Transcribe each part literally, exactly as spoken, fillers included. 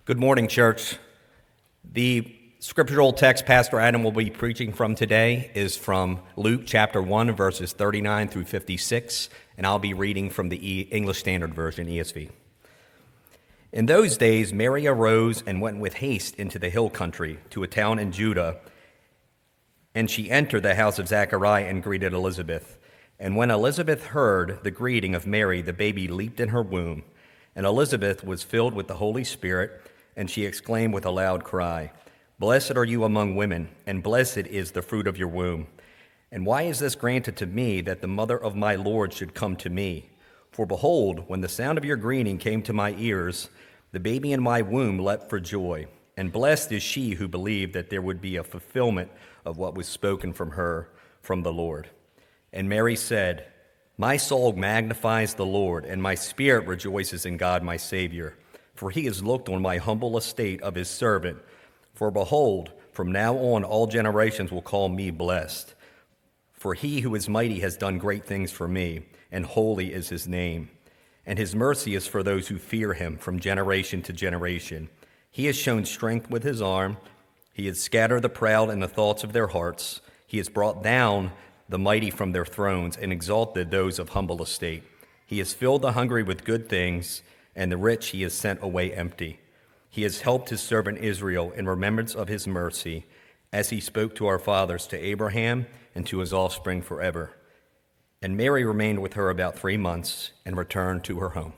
Good morning, church. The scriptural text Pastor Adam will be preaching from today is from Luke chapter one, verses thirty-nine through fifty-six, and I'll be reading from the e- English Standard Version, E S V. In those days, Mary arose and went with haste into the hill country to a town in Judah, and she entered the house of Zechariah and greeted Elizabeth. And when Elizabeth heard the greeting of Mary, the baby leaped in her womb, and Elizabeth was filled with the Holy Spirit, and she exclaimed with a loud cry, "Blessed are you among women, and blessed is the fruit of your womb. And why is this granted to me, that the mother of my Lord should come to me? For behold, when the sound of your greeting came to my ears, the baby in my womb leapt for joy. And blessed is she who believed that there would be a fulfillment of what was spoken from her from the Lord." And Mary said, "My soul magnifies the Lord, and my spirit rejoices in God my Savior. For he has looked on my humble estate of his servant. For behold, from now on all generations will call me blessed. For he who is mighty has done great things for me, and holy is his name. And his mercy is for those who fear him from generation to generation. He has shown strength with his arm. He has scattered the proud in the thoughts of their hearts. He has brought down the mighty from their thrones and exalted those of humble estate. He has filled the hungry with good things, and the rich he has sent away empty. He has helped his servant Israel in remembrance of his mercy, as he spoke to our fathers, to Abraham, and to his offspring forever." And Mary remained with her about three months and returned to her home.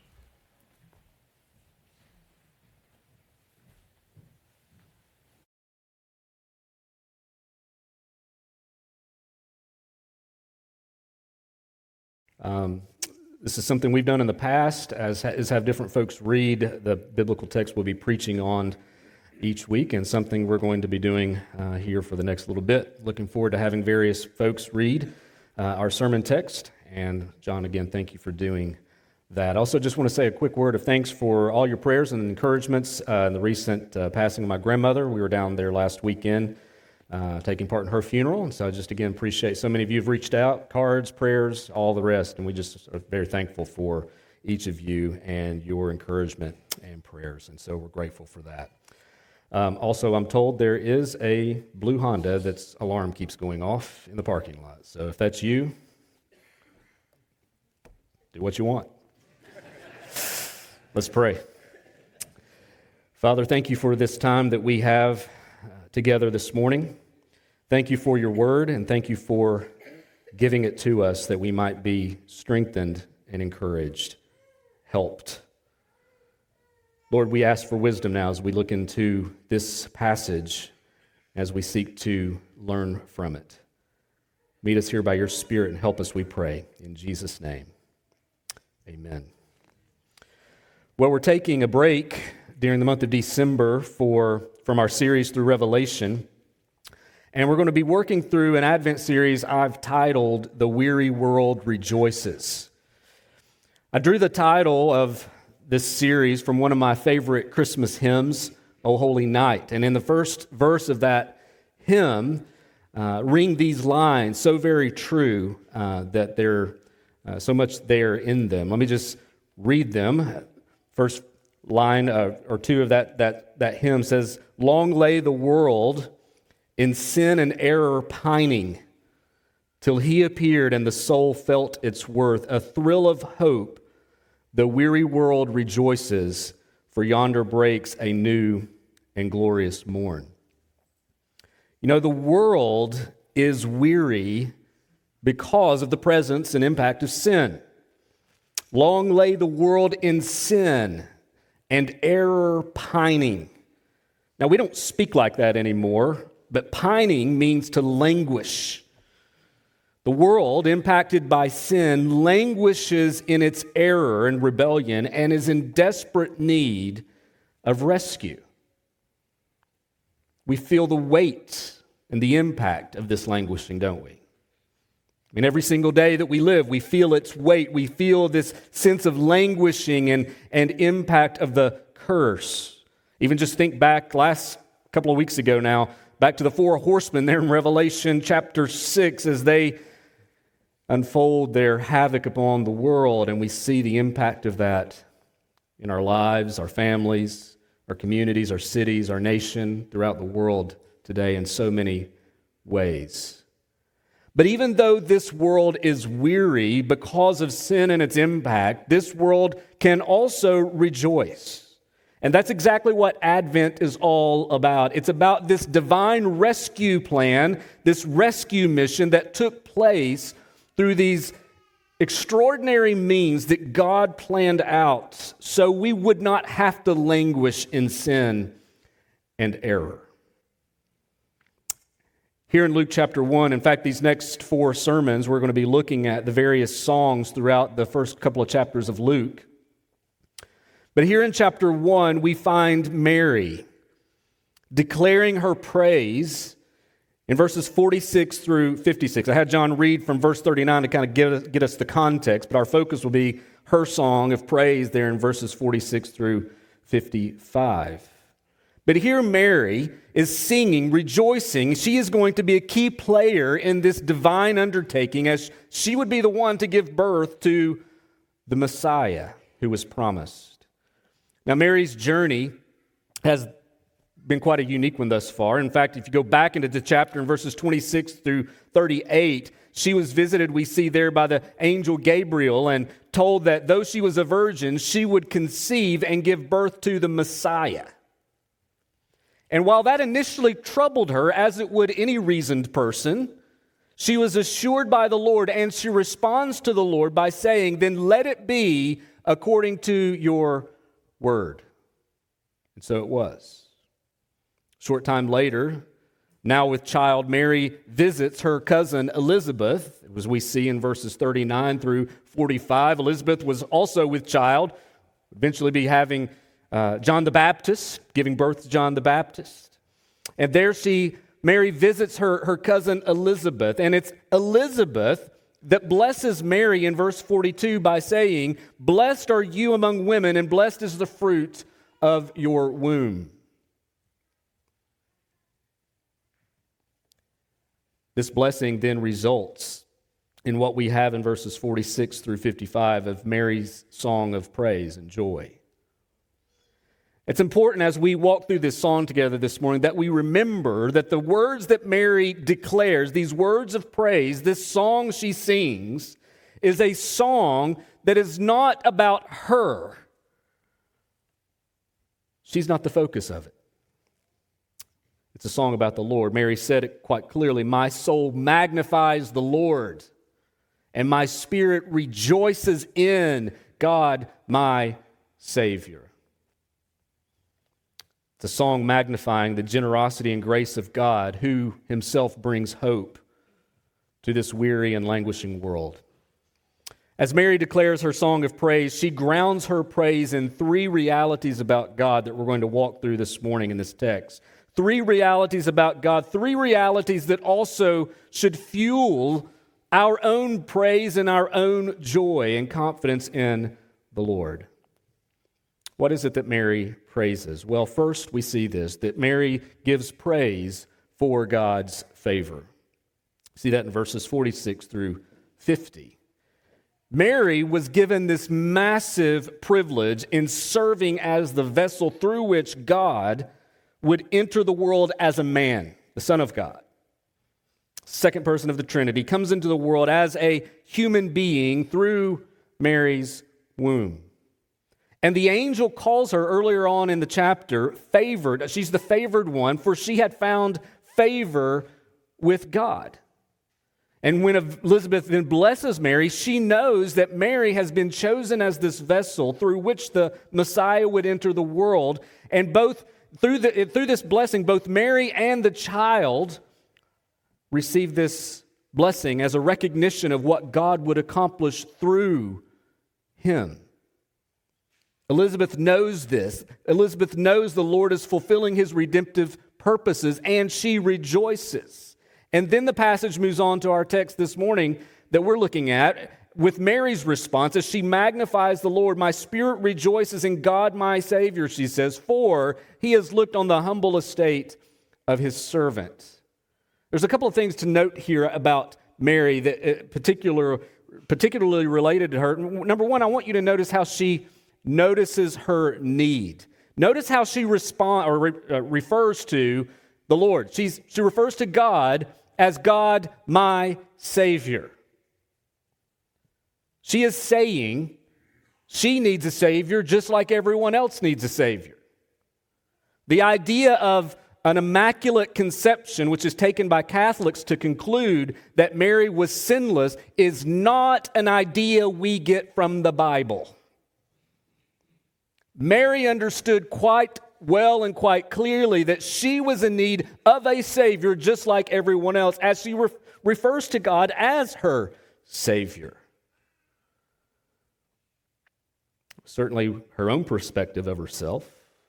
Um, this is something we've done in the past, as, as have different folks read the biblical text we'll be preaching on each week, and something we're going to be doing uh, here for the next little bit. Looking forward to having various folks read uh, our sermon text, and John, again, thank you for doing that. Also, just want to say a quick word of thanks for all your prayers and encouragements uh, in the recent uh, passing of my grandmother. We were down there last weekend Uh, taking part in her funeral, and so I just again appreciate so many of you have reached out, cards, prayers, all the rest, and we just are very thankful for each of you and your encouragement and prayers, and so we're grateful for that. Um, also, I'm told there is a blue Honda that's alarm keeps going off in the parking lot, so if that's you, do what you want. Let's pray. Father, thank you for this time that we have uh, together this morning. Thank you for your word, and thank you for giving it to us that we might be strengthened and encouraged, helped. Lord, we ask for wisdom now as we look into this passage, as we seek to learn from it. Meet us here by your Spirit and help us, we pray. In Jesus' name, amen. Well, we're taking a break during the month of December for from our series through Revelation. And we're going to be working through an Advent series I've titled "The Weary World Rejoices." I drew the title of this series from one of my favorite Christmas hymns, "O Holy Night." And in the first verse of that hymn, uh, ring these lines, so very true uh, that they're uh, so much there in them. Let me just read them. First line uh, or two of that, that, that hymn says, "Long lay the world in sin and error pining, till he appeared and the soul felt its worth. A thrill of hope, the weary world rejoices, for yonder breaks a new and glorious morn." You know, the world is weary because of the presence and impact of sin. Long lay the world in sin and error pining. Now, we don't speak like that anymore, but pining means to languish. The world, impacted by sin, languishes in its error and rebellion and is in desperate need of rescue. We feel the weight and the impact of this languishing, don't we? I mean, every single day that we live, we feel its weight. We feel this sense of languishing and, and impact of the curse. Even just think back last couple of weeks ago now, back to the four horsemen there in Revelation chapter six as they unfold their havoc upon the world, and we see the impact of that in our lives, our families, our communities, our cities, our nation, throughout the world today in so many ways. But even though this world is weary because of sin and its impact, this world can also rejoice. And that's exactly what Advent is all about. It's about this divine rescue plan, this rescue mission that took place through these extraordinary means that God planned out so we would not have to languish in sin and error. Here in Luke chapter one, in fact, these next four sermons, we're going to be looking at the various songs throughout the first couple of chapters of Luke. But here in chapter one, we find Mary declaring her praise in verses forty-six through fifty-six. I had John read from verse thirty-nine to kind of get us, get us the context, but our focus will be her song of praise there in verses forty-six through fifty-five. But here Mary is singing, rejoicing. She is going to be a key player in this divine undertaking as she would be the one to give birth to the Messiah who was promised. Now, Mary's journey has been quite a unique one thus far. In fact, if you go back into the chapter in verses twenty-six through thirty-eight, she was visited, we see there, by the angel Gabriel and told that though she was a virgin, she would conceive and give birth to the Messiah. And while that initially troubled her, as it would any reasoned person, she was assured by the Lord, and she responds to the Lord by saying, "Then let it be according to your word." And so it was. Short time later, now with child, Mary visits her cousin Elizabeth, as we see in verses thirty-nine through forty-five. Elizabeth was also with child, eventually be having uh, John the Baptist, giving birth to John the Baptist. And there she, Mary visits her, her cousin Elizabeth, and it's Elizabeth that blesses Mary in verse forty-two by saying, "Blessed are you among women, and blessed is the fruit of your womb." This blessing then results in what we have in verses forty-six through fifty-five of Mary's song of praise and joy. It's important as we walk through this song together this morning that we remember that the words that Mary declares, these words of praise, this song she sings, is a song that is not about her. She's not the focus of it. It's a song about the Lord. Mary said it quite clearly, "My soul magnifies the Lord, and my spirit rejoices in God, my Savior." It's a song magnifying the generosity and grace of God, who himself brings hope to this weary and languishing world. As Mary declares her song of praise, she grounds her praise in three realities about God that we're going to walk through this morning in this text. Three realities about God, three realities that also should fuel our own praise and our own joy and confidence in the Lord. What is it that Mary praises? Well, first we see this, that Mary gives praise for God's favor. See that in verses forty-six through fifty. Mary was given this massive privilege in serving as the vessel through which God would enter the world as a man, the Son of God. Second person of the Trinity comes into the world as a human being through Mary's womb. And the angel calls her earlier on in the chapter favored. She's the favored one, for she had found favor with God. And when Elizabeth then blesses Mary, she knows that Mary has been chosen as this vessel through which the Messiah would enter the world. And both through the through this blessing, both Mary and the child receive this blessing as a recognition of what God would accomplish through him. Elizabeth knows this. Elizabeth knows the Lord is fulfilling his redemptive purposes, and she rejoices. And then the passage moves on to our text this morning that we're looking at with Mary's response as she magnifies the Lord. "My spirit rejoices in God my Savior," she says, "for he has looked on the humble estate of his servant." There's a couple of things to note here about Mary that particular, particularly related to her. Number one, I want you to notice how she notices her need. Notice how she respond or re, uh, refers to the Lord. She's, she refers to God as God, my Savior. She is saying she needs a Savior just like everyone else needs a Savior. The idea of an immaculate conception, which is taken by Catholics to conclude that Mary was sinless, is not an idea we get from the Bible. Mary understood quite well and quite clearly that she was in need of a Savior just like everyone else, as she re- refers to God as her Savior. Certainly her own perspective of herself.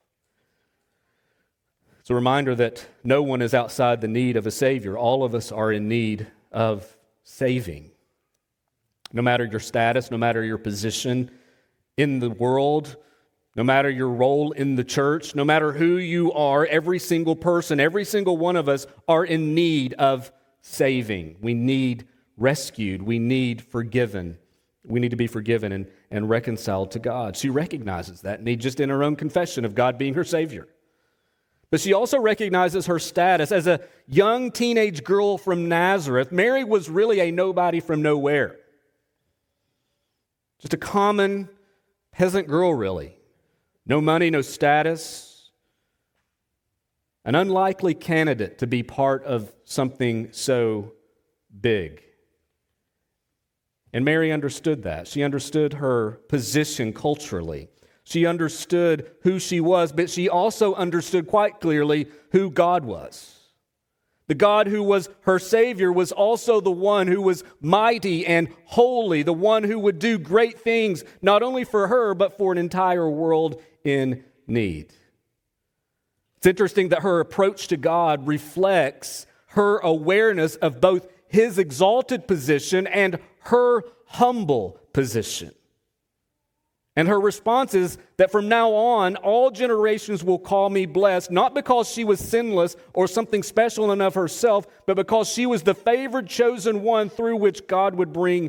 It's a reminder that no one is outside the need of a Savior. All of us are in need of saving. No matter your status, no matter your position in the world, no matter your role in the church, no matter who you are, every single person, every single one of us are in need of saving. We need rescued. We need forgiven. We need to be forgiven and, and reconciled to God. She recognizes that need just in her own confession of God being her Savior. But she also recognizes her status as a young teenage girl from Nazareth. Mary was really a nobody from nowhere. Just a common peasant girl, really. No money, no status. An unlikely candidate to be part of something so big. And Mary understood that. She understood her position culturally. She understood who she was, but she also understood quite clearly who God was. The God who was her Savior was also the one who was mighty and holy, the one who would do great things, not only for her, but for an entire world in need. It's interesting that her approach to God reflects her awareness of both His exalted position and her humble position. And her response is that from now on, all generations will call me blessed, not because she was sinless or something special enough herself, but because she was the favored chosen one through which God would bring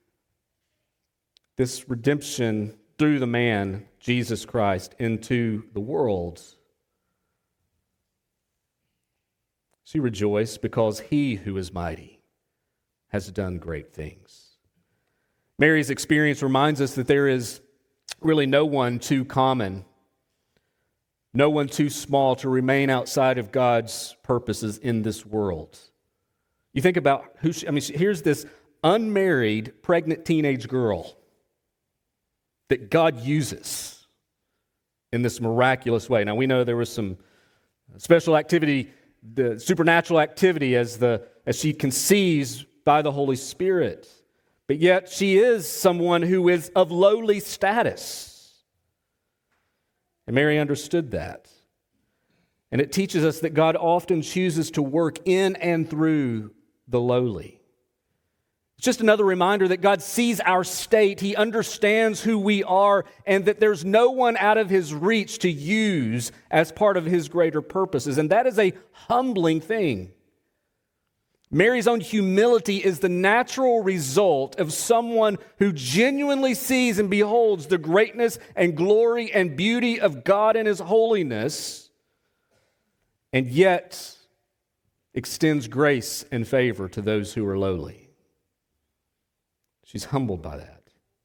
this redemption through the man, Jesus Christ, into the world. She rejoiced because He who is mighty has done great things. Mary's experience reminds us that there is really no one too common, no one too small to remain outside of God's purposes in this world. You think about who she, I mean, here's this unmarried, pregnant teenage girl that God uses in this miraculous way. Now, we know there was some special activity, the supernatural activity as the as she conceives by the Holy Spirit. But yet she is someone who is of lowly status. And Mary understood that. And it teaches us that God often chooses to work in and through the lowly. It's just another reminder that God sees our state, He understands who we are, and that there's no one out of His reach to use as part of His greater purposes. And that is a humbling thing. Mary's own humility is the natural result of someone who genuinely sees and beholds the greatness and glory and beauty of God and His holiness, and yet extends grace and favor to those who are lowly. She's humbled by that.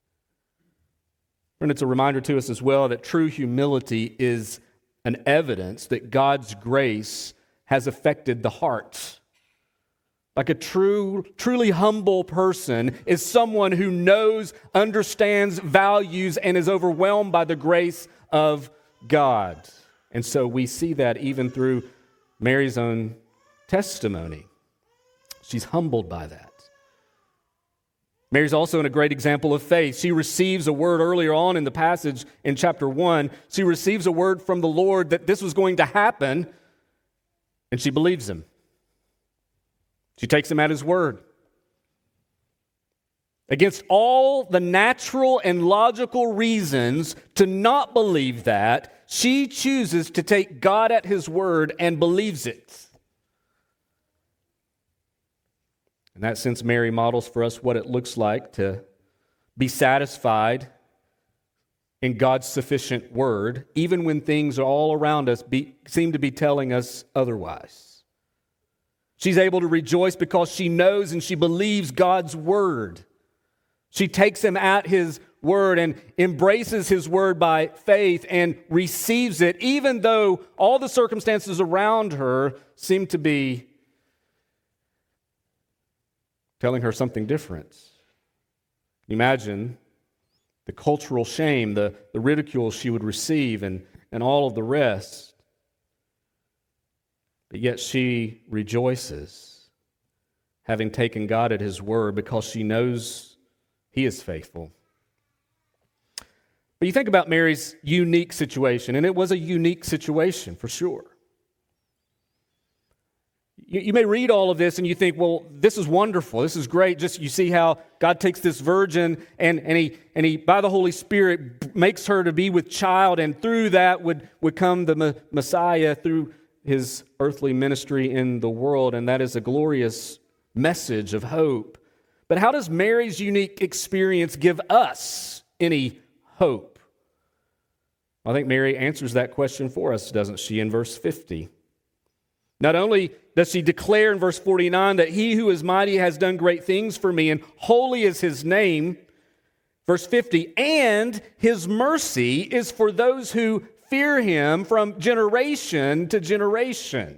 And it's a reminder to us as well that true humility is an evidence that God's grace has affected the heart. Like a true, truly humble person is someone who knows, understands, values, and is overwhelmed by the grace of God. And so we see that even through Mary's own testimony. She's humbled by that. Mary's also in a great example of faith. She receives a word earlier on in the passage in chapter one. She receives a word from the Lord that this was going to happen, and she believes Him. She takes Him at His word. Against all the natural and logical reasons to not believe that, she chooses to take God at His word and believes it. In that sense, Mary models for us what it looks like to be satisfied in God's sufficient word, even when things all around us be, seem to be telling us otherwise. She's able to rejoice because she knows and she believes God's word. She takes him at his word and embraces his word by faith and receives it, even though all the circumstances around her seem to be telling her something different. Imagine the cultural shame, the, the ridicule she would receive, and, and all of the rest. But yet she rejoices, having taken God at his word, because she knows he is faithful. But you think about Mary's unique situation, and it was a unique situation for sure. You, you may read all of this and you think, well, this is wonderful, this is great. Just you see how God takes this virgin and, and he and he by the Holy Spirit makes her to be with child, and through that would, would come the Messiah through his earthly ministry in the world, and that is a glorious message of hope. But how does Mary's unique experience give us any hope? I think Mary answers that question for us, doesn't she, in verse fifty? Not only does she declare in verse forty-nine that he who is mighty has done great things for me, and holy is his name, verse fifty, and his mercy is for those who fear him from generation to generation.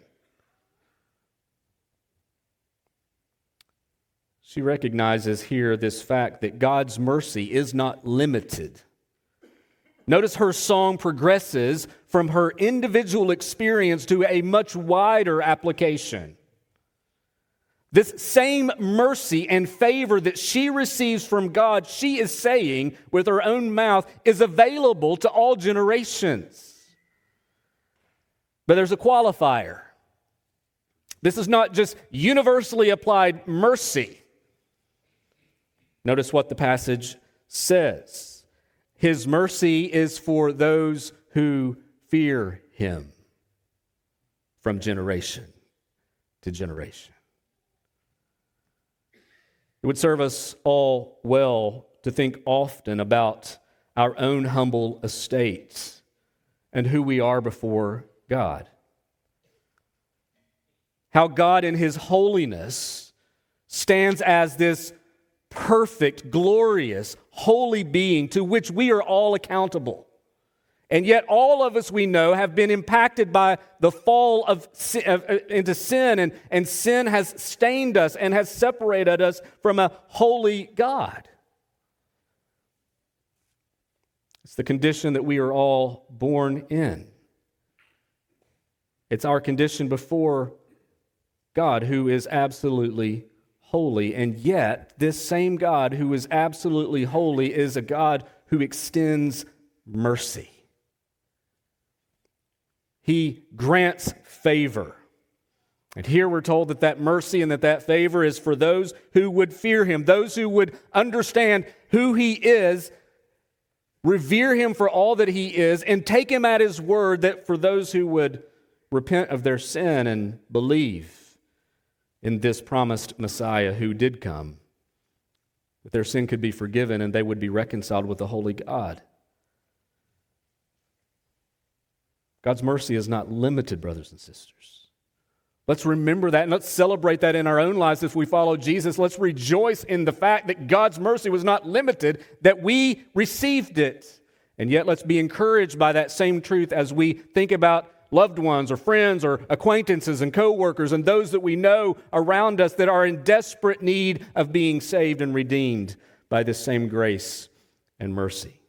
She recognizes here this fact that God's mercy is not limited. Notice her song progresses from her individual experience to a much wider application. This same mercy and favor that she receives from God, she is saying with her own mouth, is available to all generations. But there's a qualifier. This is not just universally applied mercy. Notice what the passage says. His mercy is for those who fear him from generation to generation. It would serve us all well to think often about our own humble estate and who we are before God. How God in his holiness stands as this perfect, glorious, holy being to which we are all accountable. And yet all of us, we know, have been impacted by the fall of sin, of, uh, into sin, and, and sin has stained us and has separated us from a holy God. It's the condition that we are all born in. It's our condition before God, who is absolutely holy. And yet, this same God who is absolutely holy is a God who extends mercy. He grants favor. And here we're told that that mercy and that that favor is for those who would fear him, those who would understand who he is, revere him for all that he is, and take him at his word, that for those who would repent of their sin and believe in this promised Messiah who did come, that their sin could be forgiven and they would be reconciled with the holy God. God's mercy is not limited, brothers and sisters. Let's remember that and let's celebrate that in our own lives if we follow Jesus. Let's rejoice in the fact that God's mercy was not limited, that we received it. And yet let's be encouraged by that same truth as we think about loved ones or friends or acquaintances and co-workers and those that we know around us that are in desperate need of being saved and redeemed by this same grace and mercy.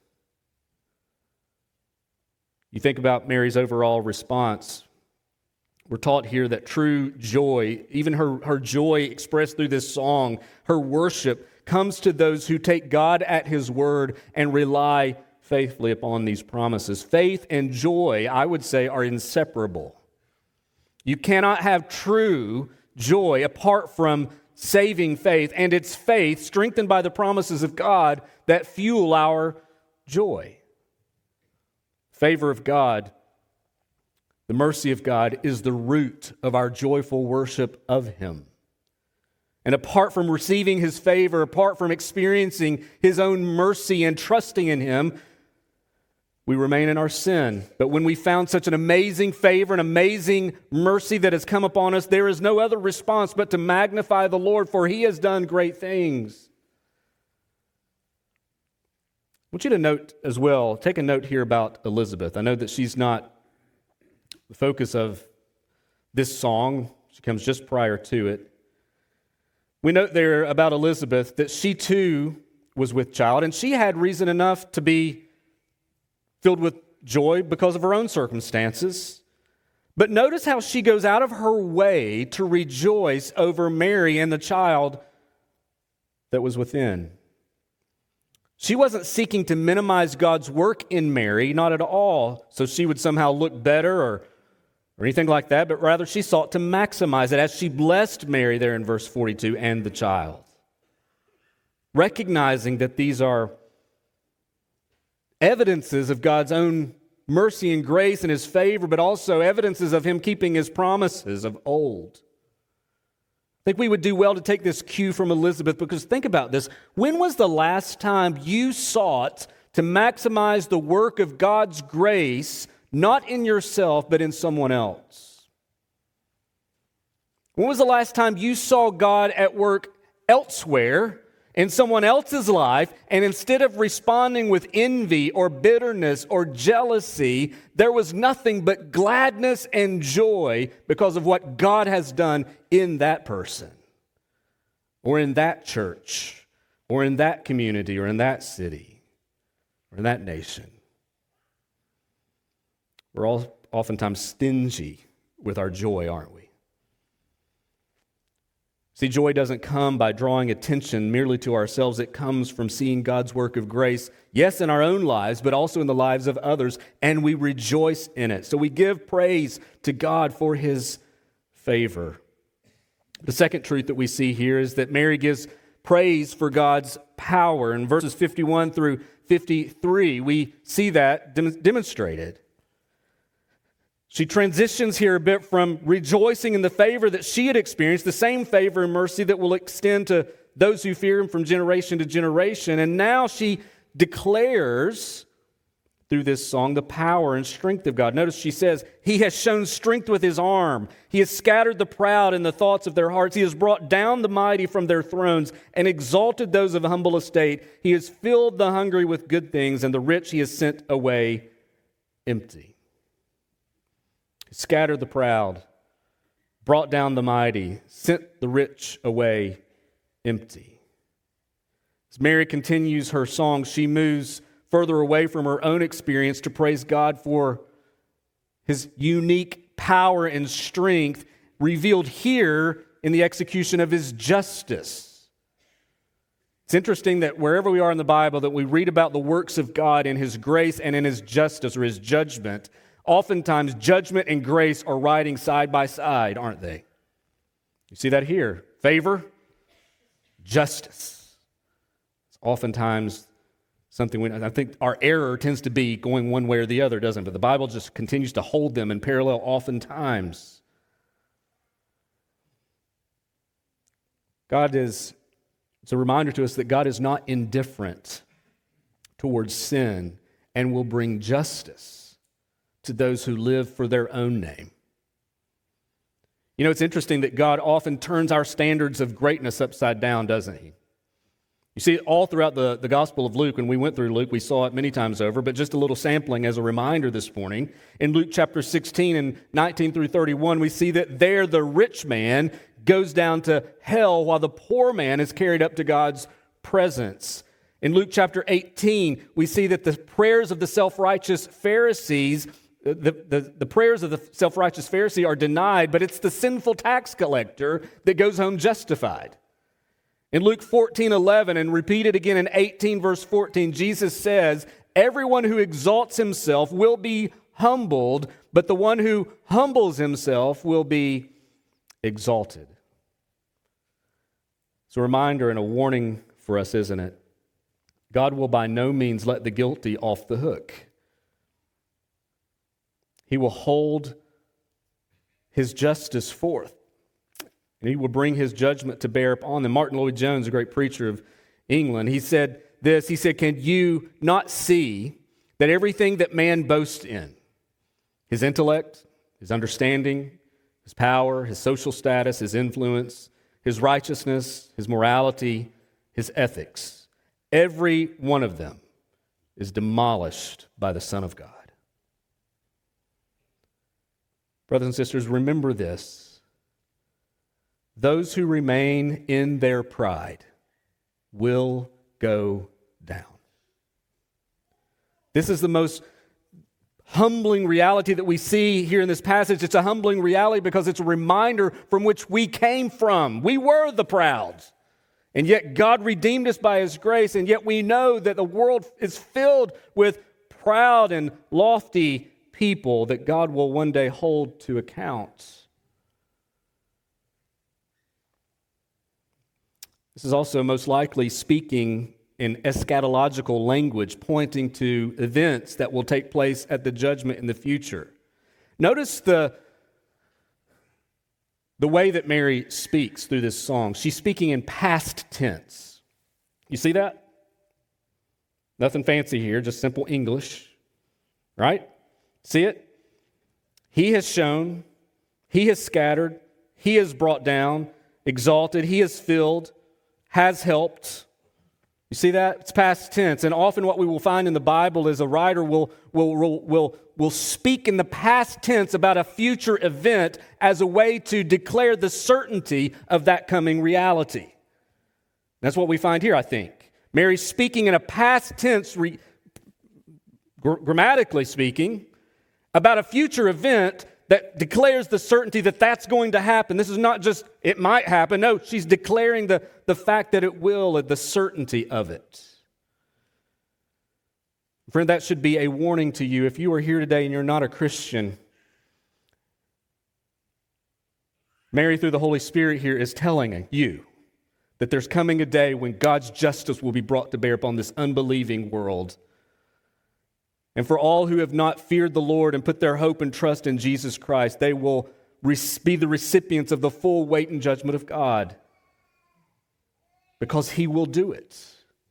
You think about Mary's overall response. We're taught here that true joy, even her, her joy expressed through this song, her worship, comes to those who take God at his word and rely faithfully upon these promises. Faith and joy, I would say, are inseparable. You cannot have true joy apart from saving faith, and it's faith strengthened by the promises of God that fuel our joy. Favor of God, the mercy of God, is the root of our joyful worship of him. And apart from receiving his favor, apart from experiencing his own mercy and trusting in him, we remain in our sin. But when we found such an amazing favor, an amazing mercy that has come upon us, there is no other response but to magnify the Lord, for He has done great things. I want you to note as well, take a note here about Elizabeth. I know that she's not the focus of this song. She comes just prior to it. We note there about Elizabeth that she too was with child, and she had reason enough to be filled with joy because of her own circumstances. But notice how she goes out of her way to rejoice over Mary and the child that was within. She wasn't seeking to minimize God's work in Mary, not at all, so she would somehow look better or, or anything like that, but rather she sought to maximize it as she blessed Mary there in verse forty-two and the child, recognizing that these are evidences of God's own mercy and grace and His favor, but also evidences of Him keeping His promises of old. I think we would do well to take this cue from Elizabeth, because think about this. When was the last time you sought to maximize the work of God's grace, not in yourself, but in someone else? When was the last time you saw God at work elsewhere in someone else's life, and instead of responding with envy or bitterness or jealousy, there was nothing but gladness and joy because of what God has done in that person, or in that church, or in that community, or in that city, or in that nation? We're all oftentimes stingy with our joy, aren't we? See, joy doesn't come by drawing attention merely to ourselves. It comes from seeing God's work of grace, yes, in our own lives, but also in the lives of others, and we rejoice in it. So we give praise to God for His favor. The second truth that we see here is that Mary gives praise for God's power. In verses fifty-one through fifty-three, we see that dem- demonstrated. She transitions here a bit from rejoicing in the favor that she had experienced, the same favor and mercy that will extend to those who fear Him from generation to generation. And now she declares through this song the power and strength of God. Notice she says, He has shown strength with His arm. He has scattered the proud in the thoughts of their hearts. He has brought down the mighty from their thrones and exalted those of humble estate. He has filled the hungry with good things, and the rich He has sent away empty. Scattered the proud, brought down the mighty, sent the rich away empty. As Mary continues her song, she moves further away from her own experience to praise God for His unique power and strength revealed here in the execution of His justice. It's interesting that wherever we are in the Bible, that we read about the works of God in His grace and in His justice or His judgment. Oftentimes, judgment and grace are riding side by side, aren't they? You see that here. Favor, justice. It's oftentimes something we, I think our error tends to be going one way or the other, doesn't it? But the Bible just continues to hold them in parallel oftentimes. God is, it's a reminder to us that God is not indifferent towards sin and will bring justice to those who live for their own name. You know, it's interesting that God often turns our standards of greatness upside down, doesn't He? You see it all throughout the, the Gospel of Luke. When we went through Luke, we saw it many times over, but just a little sampling as a reminder this morning. In Luke chapter sixteen and nineteen through thirty-one, we see that there the rich man goes down to hell while the poor man is carried up to God's presence. In Luke chapter eighteen, we see that the prayers of the self-righteous Pharisees The, the, the prayers of the self-righteous Pharisee are denied, but it's the sinful tax collector that goes home justified. In Luke fourteen eleven, and repeated again in eighteen verse fourteen, Jesus says, everyone who exalts himself will be humbled, but the one who humbles himself will be exalted. It's a reminder and a warning for us, isn't it? God will by no means let the guilty off the hook. He will hold His justice forth, and He will bring His judgment to bear upon them. Martin Lloyd-Jones, a great preacher of England, he said this, he said, can you not see that everything that man boasts in, his intellect, his understanding, his power, his social status, his influence, his righteousness, his morality, his ethics, every one of them is demolished by the Son of God. Brothers and sisters, remember this. Those who remain in their pride will go down. This is the most humbling reality that we see here in this passage. It's a humbling reality because it's a reminder from which we came from. We were the proud, and yet God redeemed us by His grace, and yet we know that the world is filled with proud and lofty people that God will one day hold to account. This is also most likely speaking in eschatological language, pointing to events that will take place at the judgment in the future. Notice the, the way that Mary speaks through this song. She's speaking in past tense. You see that? Nothing fancy here, just simple English, right? See it? He has shown, He has scattered, He has brought down, exalted, He has filled, has helped. You see that? It's past tense. And often what we will find in the Bible is a writer will, will, will, will, will speak in the past tense about a future event as a way to declare the certainty of that coming reality. That's what we find here, I think. Mary's speaking in a past tense, re, gr- grammatically speaking, about a future event that declares the certainty that that's going to happen. This is not just, it might happen. No, she's declaring the, the fact that it will, the certainty of it. Friend, that should be a warning to you. If you are here today and you're not a Christian, Mary, through the Holy Spirit here, is telling you that there's coming a day when God's justice will be brought to bear upon this unbelieving world. And for all who have not feared the Lord and put their hope and trust in Jesus Christ, they will be the recipients of the full weight and judgment of God, because He will do it.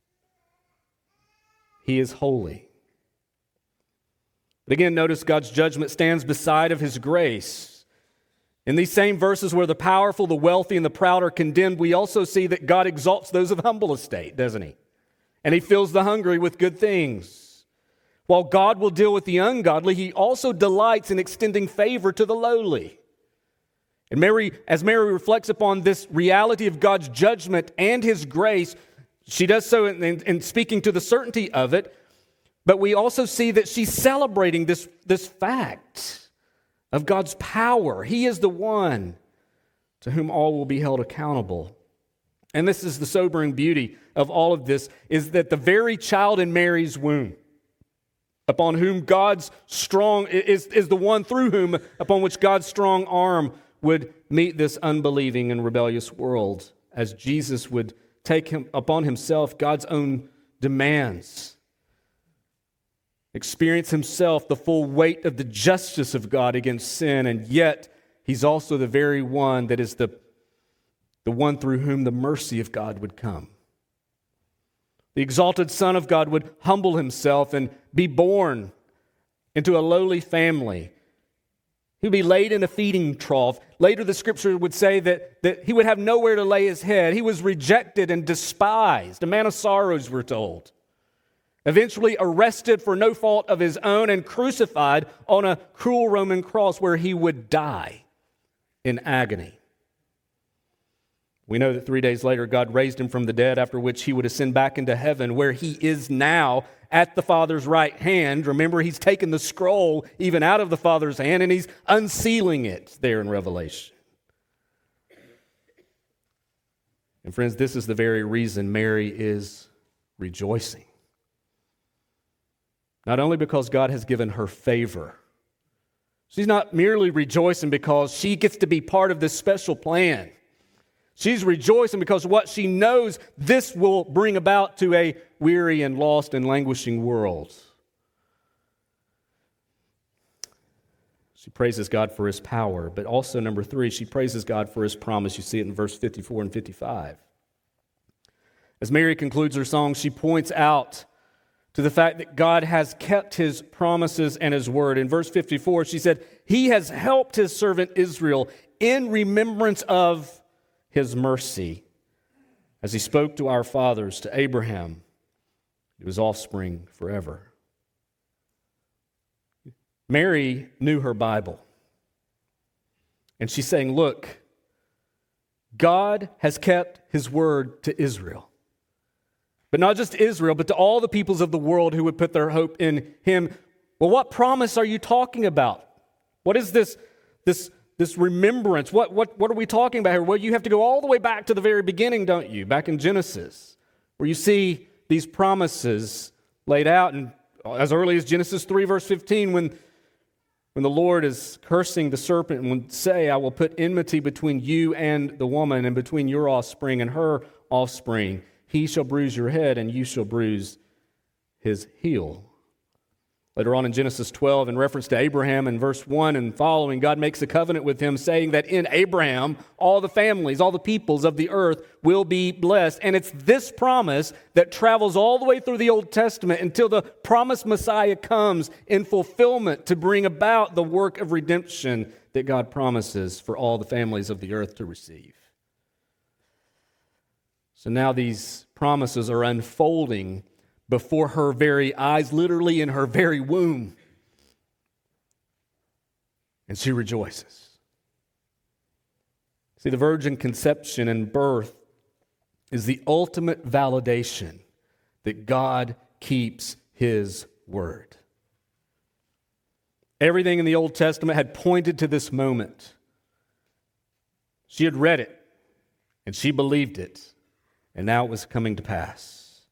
He is holy. But again, notice God's judgment stands beside of His grace. In these same verses where the powerful, the wealthy, and the proud are condemned, we also see that God exalts those of humble estate, doesn't He? And He fills the hungry with good things. While God will deal with the ungodly, He also delights in extending favor to the lowly. And Mary, as Mary reflects upon this reality of God's judgment and His grace, she does so in, in, in speaking to the certainty of it, but we also see that she's celebrating this, this fact of God's power. He is the one to whom all will be held accountable. And this is the sobering beauty of all of this, is that the very child in Mary's womb, upon whom God's strong is, is the one through whom, upon which God's strong arm would meet this unbelieving and rebellious world, as Jesus would take him upon Himself God's own demands, experience Himself the full weight of the justice of God against sin, and yet He's also the very one that is the, the one through whom the mercy of God would come. The exalted Son of God would humble Himself and be born into a lowly family. He would be laid in a feeding trough. Later, the Scripture would say that, that He would have nowhere to lay His head. He was rejected and despised, a man of sorrows, we're told. Eventually arrested for no fault of His own and crucified on a cruel Roman cross where He would die in agony. We know that three days later, God raised Him from the dead, after which He would ascend back into heaven, where He is now at the Father's right hand. Remember, He's taken the scroll even out of the Father's hand, and He's unsealing it there in Revelation. And friends, this is the very reason Mary is rejoicing. Not only because God has given her favor. She's not merely rejoicing because she gets to be part of this special plan. She's rejoicing because what she knows this will bring about to a weary and lost and languishing world. She praises God for His power, but also, number three, she praises God for His promise. You see it in verse fifty-four and fifty-five. As Mary concludes her song, she points out to the fact that God has kept his promises and his word. In verse fifty-four, she said, he has helped his servant Israel in remembrance of his mercy, as he spoke to our fathers, to Abraham, to his offspring forever. Mary knew her Bible. And she's saying, look, God has kept his word to Israel. But not just Israel, but to all the peoples of the world who would put their hope in him. Well, what promise are you talking about? What is this, this, this remembrance? What, what, what are we talking about here? Well, you have to go all the way back to the very beginning, don't you? Back in Genesis, where you see these promises laid out. And as early as Genesis three, verse fifteen, when, when the Lord is cursing the serpent and would say, I will put enmity between you and the woman, and between your offspring and her offspring. He shall bruise your head, and you shall bruise his heel. Later on in Genesis twelve, in reference to Abraham in verse one and following, God makes a covenant with him, saying that in Abraham, all the families, all the peoples of the earth will be blessed. And it's this promise that travels all the way through the Old Testament until the promised Messiah comes in fulfillment to bring about the work of redemption that God promises for all the families of the earth to receive. So now these promises are unfolding before her very eyes, literally in her very womb. And she rejoices. See, the virgin conception and birth is the ultimate validation that God keeps his word. Everything in the Old Testament had pointed to this moment. She had read it, and she believed it, and now it was coming to pass.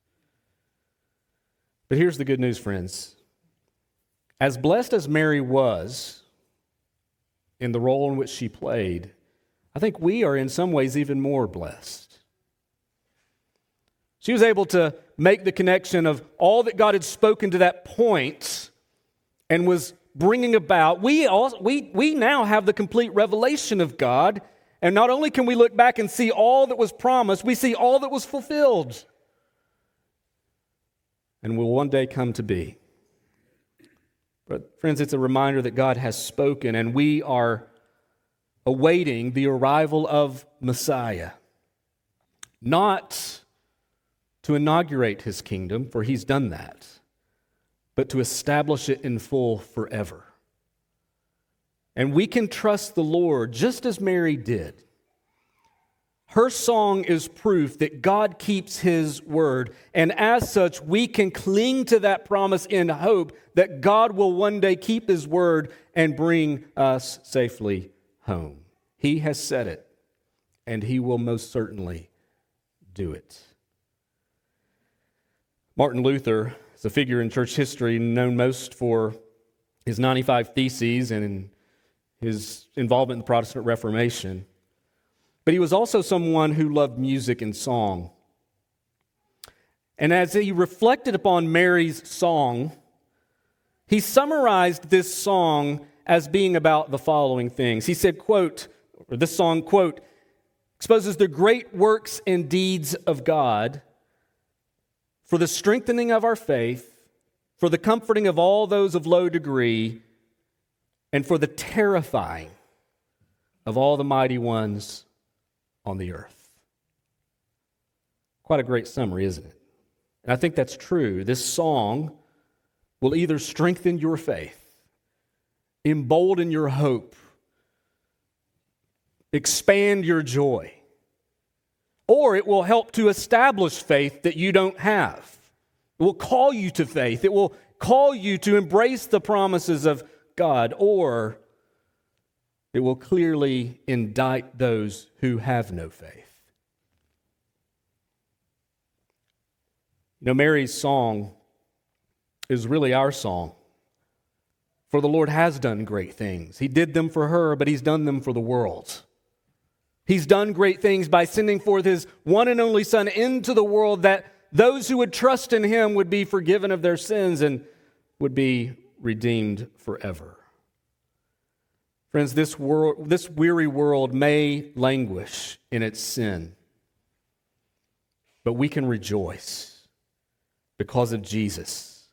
But here's the good news, friends. As blessed as Mary was in the role in which she played, I think we are in some ways even more blessed. She was able to make the connection of all that God had spoken to that point and was bringing about. We, also, we, we now have the complete revelation of God, and not only can we look back and see all that was promised, we see all that was fulfilled and will one day come to be. But friends, it's a reminder that God has spoken, and we are awaiting the arrival of Messiah. Not to inaugurate his kingdom, for he's done that, but to establish it in full forever. And we can trust the Lord just as Mary did. Her song is proof that God keeps his word, and as such, we can cling to that promise in hope that God will one day keep his word and bring us safely home. He has said it, and he will most certainly do it. Martin Luther is a figure in church history known most for his ninety-five Theses and his involvement in the Protestant Reformation. But he was also someone who loved music and song. And as he reflected upon Mary's song, he summarized this song as being about the following things. He said, quote, or this song, quote, exposes the great works and deeds of God for the strengthening of our faith, for the comforting of all those of low degree, and for the terrifying of all the mighty ones on the earth. Quite a great summary, isn't it? And I think that's true. This song will either strengthen your faith, embolden your hope, expand your joy, or it will help to establish faith that you don't have. It will call you to faith. It will call you to embrace the promises of God, or it will clearly indict those who have no faith. You know, Mary's song is really our song. For the Lord has done great things. He did them for her, but he's done them for the world. He's done great things by sending forth his one and only Son into the world, that those who would trust in him would be forgiven of their sins and would be redeemed forever. Friends, this world, this weary world may languish in its sin, but we can rejoice because of Jesus,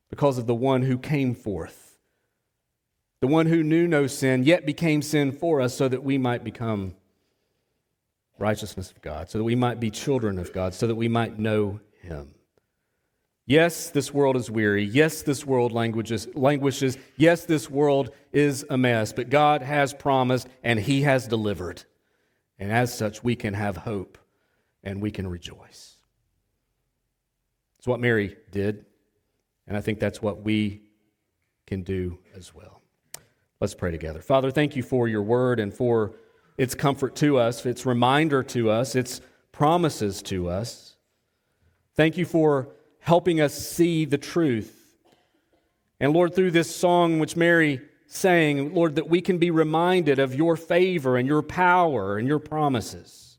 because of the one who came forth, the one who knew no sin, yet became sin for us so that we might become righteousness of God, so that we might be children of God, so that we might know him. Yes, this world is weary. Yes, this world languishes, languishes. Yes, this world is a mess, but God has promised and he has delivered. And as such, we can have hope and we can rejoice. It's what Mary did, and I think that's what we can do as well. Let's pray together. Father, thank you for your word and for its comfort to us, its reminder to us, its promises to us. Thank you for helping us see the truth. And Lord, through this song which Mary sang, Lord, that we can be reminded of your favor and your power and your promises.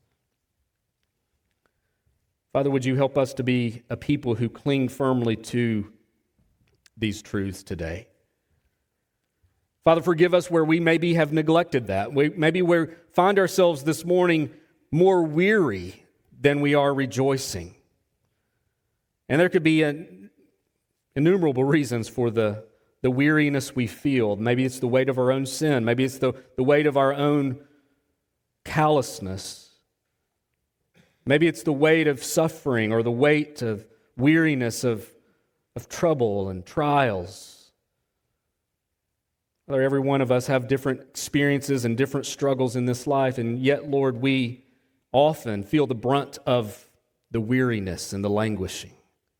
Father, would you help us to be a people who cling firmly to these truths today? Father, forgive us where we maybe have neglected that. We, maybe we find ourselves this morning more weary than we are rejoicing. And there could be an, innumerable reasons for the, the weariness we feel. Maybe it's the weight of our own sin. Maybe it's the, the weight of our own callousness. Maybe it's the weight of suffering or the weight of weariness of, of trouble and trials. Father, every one of us have different experiences and different struggles in this life, and yet, Lord, we often feel the brunt of the weariness and the languishing.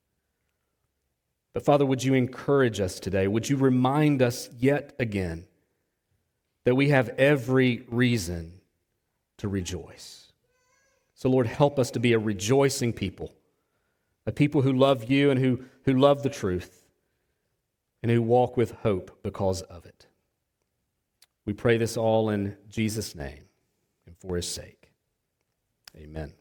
But Father, would you encourage us today? Would you remind us yet again that we have every reason to rejoice? So, Lord, help us to be a rejoicing people, a people who love you and who, who love the truth and who walk with hope because of it. We pray this all in Jesus' name and for his sake. Amen.